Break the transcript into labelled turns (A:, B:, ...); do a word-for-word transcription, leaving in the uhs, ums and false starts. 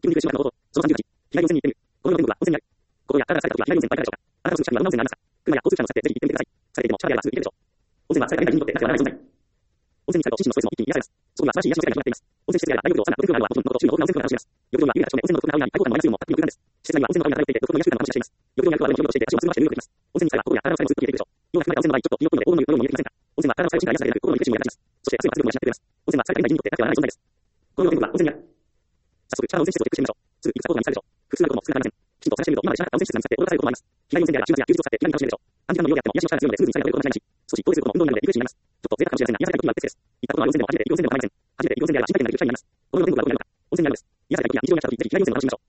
A: 気分に苦しむのこと、そのさんじゅうはち、日帰り温泉に行ってみる。この露天風呂は温泉にある。ここや、体が疲れた時は日帰り温泉はいかがでしょうか。あなたの住む近くにはどんな温泉がありますか。車や交通機関を使ってぜひ行ってみてください。されていても、近場ではすぐ行けるでしょう。温泉は疲れた人にとってなくてはならない存在。温泉に使うと心身のストレスも一気に癒されます。そこには素晴らしい癒しの世界が広がっています。温泉施設や大浴場、サウナ、露天風呂などはもちろん、のこと、周囲の豊富な温泉空間を楽しめます。浴場には湯船が正面、温泉の独特な青い開放感のマイナスイオンもたっぷりの空間です。施設内には温泉の壁が漂っていて、独特の癒し空間の話をしています。浴場にあるとは上に広々としていて、足をつましていることができます。温泉に使えば心や体の疲れもすっきりできるでしょう。用が含まれた温泉の場合、ちょっとピンオップので黄金の湯のように見えてきませんか。温泉は体の疲れを心から癒すだけでなく、心のリフレッシュにも役立ちます。そして、汗も圧力も養ってくれます。温泉は疲れた人にとってなくてはならない存在です。この露天風呂は温泉にある。早速、地下の温泉施設をチェックしてみましょう。すぐ行くサポートが見つかるでしょう。普通なことも少なくありません。きちんと探してみると、今まで知らなかった温泉施設が見つかって驚かされることもあります。日帰り温泉であれば週末や休日を使って気軽に楽しめるでしょう。短時間の利用であっても癒しの力が強いので、スムーズに疲れを取れることがないし、少し遠出することも運動になるのでリフレッシュになります。ちょっと贅沢かもしれませんが、癒された気分は別です。行ったことのある温泉でも初めて行く温泉でも構いません。初めて行く温泉であれば新体験ができる機会になります。この露天風呂はどこにあるのか、温泉にあるのです。癒された気分や日常が来た時、ぜひ日帰り温泉を楽しみましょう。